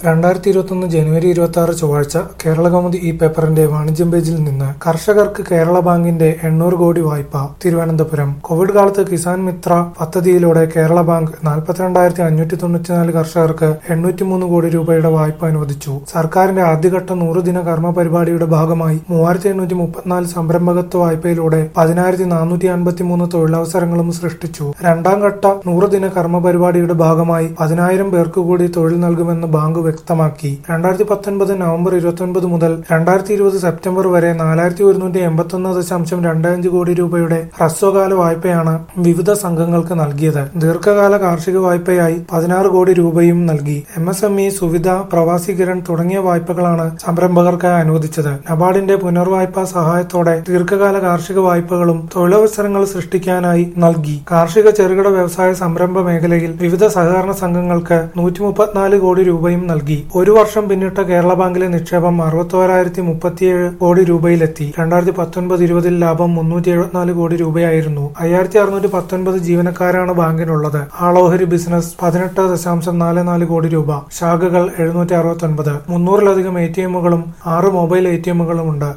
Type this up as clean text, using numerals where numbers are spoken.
2021 ജനുവരി 26 ചൊവ്വാഴ്ച കേരളകൗമുദി ഈ പേപ്പറിന്റെ വാണിജ്യം പേജിൽ നിന്ന് കർഷകർക്ക് കേരള ബാങ്കിന്റെ 800 കോടി വായ്പ. തിരുവനന്തപുരം. കോവിഡ് കാലത്ത് കിസാൻ മിത്ര പദ്ധതിയിലൂടെ കേരള ബാങ്ക് 42,594 കർഷകർക്ക് 803 കോടി രൂപയുടെ വായ്പ അനുവദിച്ചു. സർക്കാരിന്റെ ആദ്യഘട്ട 100 ദിന കർമ്മ പരിപാടിയുടെ ഭാഗമായി 3834 സംരംഭകത്വ വായ്പയിലൂടെ 10,453 തൊഴിലവസരങ്ങളും സൃഷ്ടിച്ചു. രണ്ടാം ഘട്ട 100 ദിന കർമ്മ പരിപാടിയുടെ ഭാഗമായി 10,000 പേർക്ക് കൂടി തൊഴിൽ നൽകുമെന്ന് ബാങ്ക് വ്യക്തമാക്കി. 2019 നവംബർ 29 മുതൽ 2020 സെപ്റ്റംബർ വരെ 4,181.25 കോടി രൂപയുടെ ഹ്രസ്വകാല വായ്പയാണ് വിവിധ സംഘങ്ങൾക്ക് നൽകിയത്. ദീർഘകാല കാർഷിക വായ്പയായി 16 കോടി രൂപയും നൽകി. MSME, സുവിധ, പ്രവാസി കിരൺ തുടങ്ങിയ വായ്പകളാണ് സംരംഭകർക്കായി അനുവദിച്ചത്. നബാർഡിന്റെ പുനർവായ്പാ സഹായത്തോടെ ദീർഘകാല കാർഷിക വായ്പകളും തൊഴിലവസരങ്ങൾ സൃഷ്ടിക്കാനായി നൽകി. കാർഷിക ചെറുകിട വ്യവസായ സംരംഭ മേഖലയിൽ വിവിധ സഹകരണ സംഘങ്ങൾക്ക് 134 കോടി രൂപയും നൽകി. ഒരു വർഷം പിന്നിട്ട കേരള ബാങ്കിലെ നിക്ഷേപം 61,037 കോടി രൂപയിലെത്തി. 2019-20 ലാഭം 374 കോടി രൂപയായിരുന്നു. 5,619 ജീവനക്കാരാണ് ബാങ്കിനുള്ളത്. ആളോഹരി ബിസിനസ് 18.44 കോടി രൂപ. ശാഖകൾ 769. 300-ലധികം ATMകളും 6 മൊബൈൽ ATMകളുമുണ്ട്.